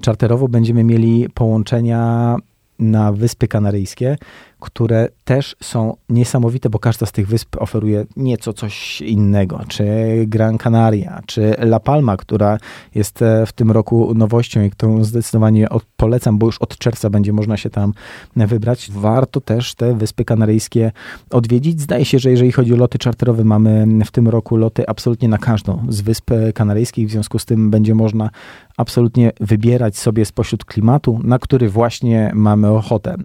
czarterowo będziemy mieli połączenia na Wyspy Kanaryjskie, które też są niesamowite, bo każda z tych wysp oferuje nieco coś innego. Czy Gran Canaria, czy La Palma, która jest w tym roku nowością i którą zdecydowanie polecam, bo już od czerwca będzie można się tam wybrać. Warto też te Wyspy Kanaryjskie odwiedzić. Zdaje się, że jeżeli chodzi o loty czarterowe, mamy w tym roku loty absolutnie na każdą z Wysp Kanaryjskich, w związku z tym będzie można absolutnie wybierać sobie spośród klimatu, na który właśnie mamy ochotę.